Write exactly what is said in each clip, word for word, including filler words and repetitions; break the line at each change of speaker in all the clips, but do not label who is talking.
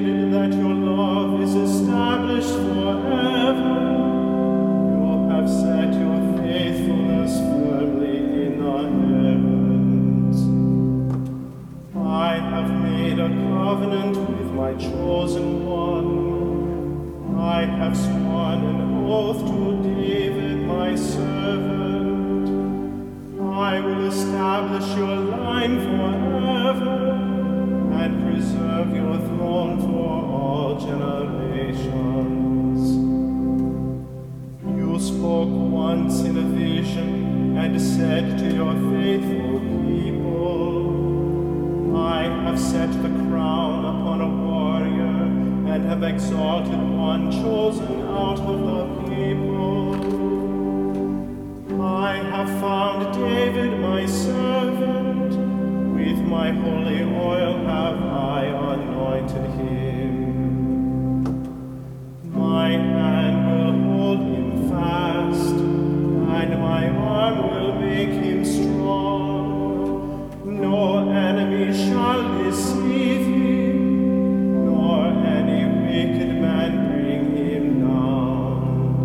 persuaded that your love is established forever. You have set your faithfulness firmly in the heavens. I have made a covenant with my chosen one. I have sworn an oath to David, my servant. I will establish your line forever and preserve your throne for all generations. You spoke once in a vision and said to your faithful people, I have set the crown upon a warrior and have exalted one chosen out of the people. I have found David my servant, with my holy oil have I anointed him. My hand will hold him fast, and my arm will make him strong. No enemy shall deceive him, nor any wicked man bring him down.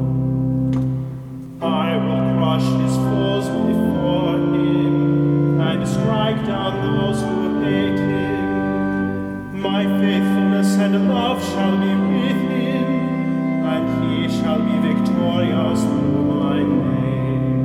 I will crush his foes before him, and strike down those who hate him. My faithfulness and love shall be with him, and he shall be victorious through my name.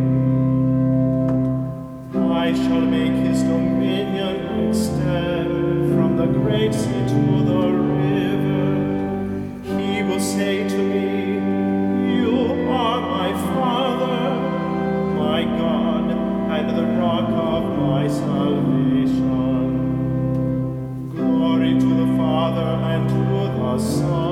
I shall make his dominion extend from the great sea to the river. He will say to me, you are my Father, my God, and the rock of my salvation. Glory to the Father, and to the Son,